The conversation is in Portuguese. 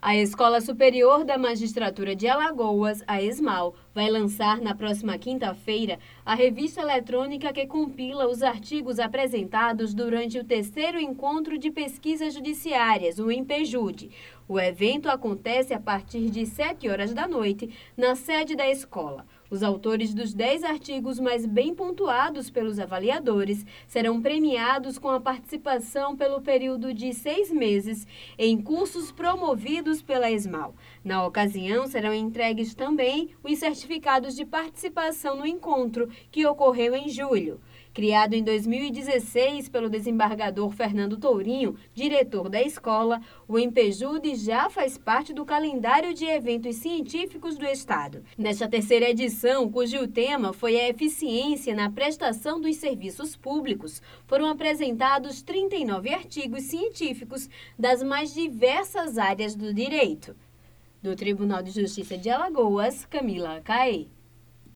A Escola Superior da Magistratura de Alagoas, a ESMAL, vai lançar na próxima quinta-feira a revista eletrônica que compila os artigos apresentados durante o terceiro encontro de pesquisas judiciárias, o INPEJUD. O evento acontece a partir de 7 horas da noite, na sede da escola. Os autores dos 10 artigos mais bem pontuados pelos avaliadores serão premiados com a participação pelo período de 6 meses em cursos promovidos pela ESMAL. Na ocasião, serão entregues também os certificados de participação no encontro, que ocorreu em julho. Criado em 2016 pelo desembargador Fernando Tourinho, diretor da escola, o INPEJUD já faz parte do calendário de eventos científicos do Estado. Nesta terceira edição, cujo tema foi a eficiência na prestação dos serviços públicos, foram apresentados 39 artigos científicos das mais diversas áreas do direito. Do Tribunal de Justiça de Alagoas, Camila Caê.